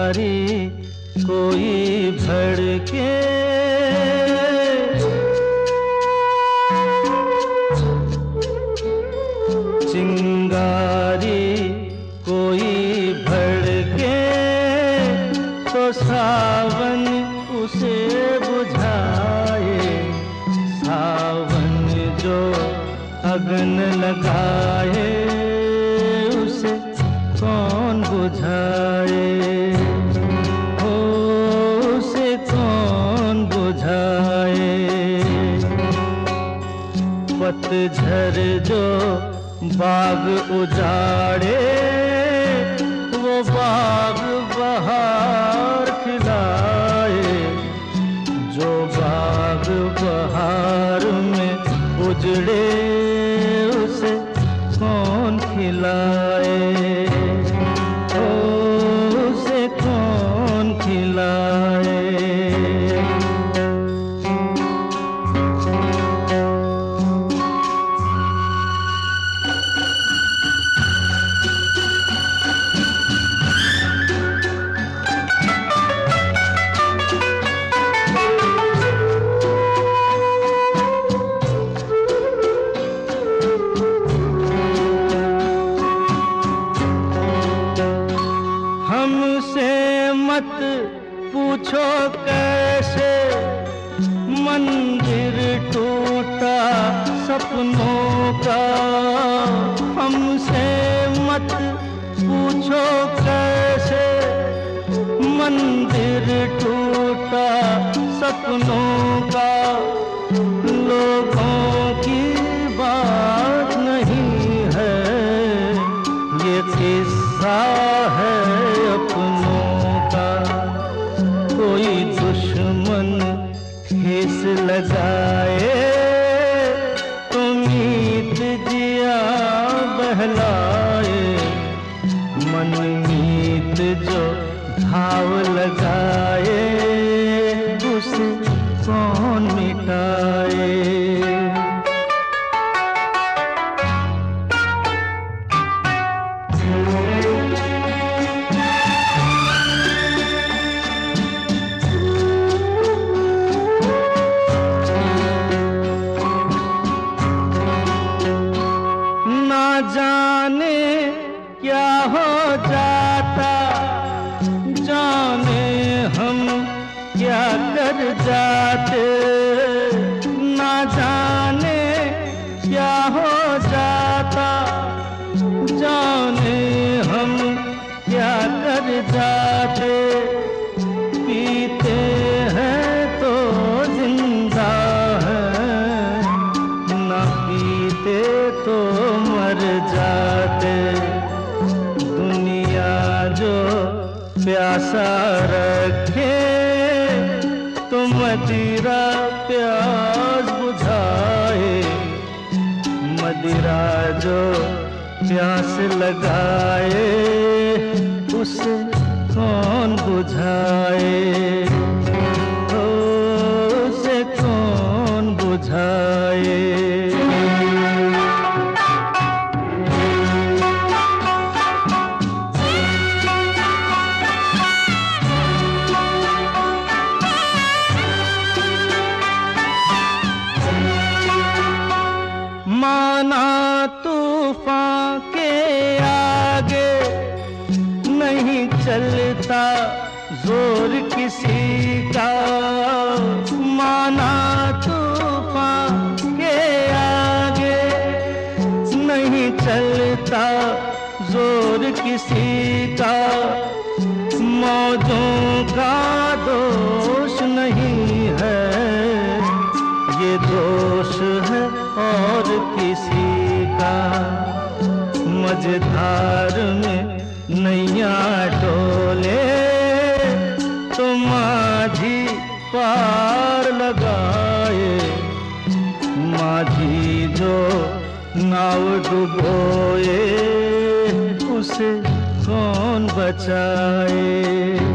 कोई भड़के, चिंगारी कोई भड़के तो सावन उसे बुझाए। सावन जो अगन लगाए उसे कौन बुझाए, हो उसे कौन बुझाए। पतझड़ जो बाग उजाड़े वो बाग बहार खिलाए। जो बाग बहार में उजड़े उसे कौन खिलाए, ओ उसे कौन खिलाए। हमसे मत पूछो कैसे मंदिर टूटा सपनों का। हमसे मत पूछो कैसे मंदिर टूटा सपनों का। लोगों की बात नहीं है ये किस्सा है अपनों का। कोई दुश्मन ठेस लगाए तो मीत जिया बहलाए। मन मीत जो घाव लगाए उसे कौन मिटाए। ना जाने क्या हो जाता, जाने हम क्या कर जाते। ना जाने क्या हो जाता, जाने हम क्या कर जाते। पीते हैं तो जिंदा हैं, ना पीते तो मर जाते। दुनिया जो प्यासा रखे तो मदिरा प्यास बुझाए। मदिरा जो प्यास लगाए उसे कौन बुझाए, ओ उसे कौन बुझाए। माना तूफान के आगे नहीं चलता जोर किसी का। माना तूफान के आगे नहीं चलता जोर किसी का। मौजों का दोष नहीं है ये दोष है और किसी का। मझधार में नैया डोले तो माझी पार लगाए। माझी जो नाव डुबोए उसे कौन बचाए।